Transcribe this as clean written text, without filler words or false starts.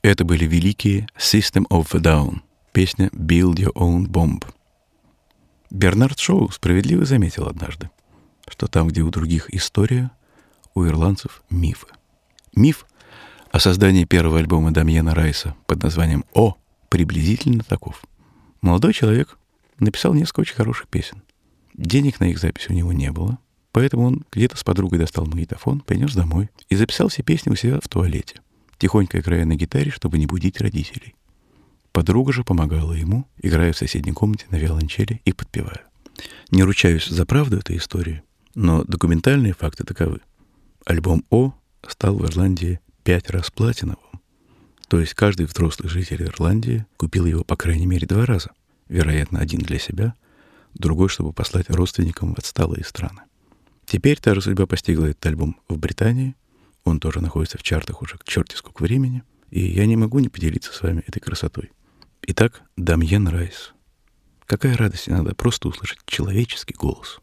Это были великие System of a Down, песня «Build Your Own Bomb». Бернард Шоу справедливо заметил однажды, что там, где у других история, у ирландцев мифы. Миф о создании первого альбома Дамьена Райса под названием «О» приблизительно таков. Молодой человек написал несколько очень хороших песен. Денег на их запись у него не было, поэтому он где-то с подругой достал магнитофон, принес домой и записал все песни у себя в туалете, тихонько играя на гитаре, чтобы не будить родителей. Подруга же помогала ему, играя в соседней комнате на виолончели и подпевая. Не ручаюсь за правду этой истории, но документальные факты таковы. Альбом «О» стал в Ирландии 5 раз платиновым. То есть каждый взрослый житель Ирландии купил его по крайней мере 2 раза. Вероятно, один для себя, другой, чтобы послать родственникам в отсталые страны. Теперь та же судьба постигла этот альбом в Британии. Он тоже находится в чартах уже к черти сколько времени. И я не могу не поделиться с вами этой красотой. Итак, Дамьен Райс. Какая радость иногда просто услышать человеческий голос.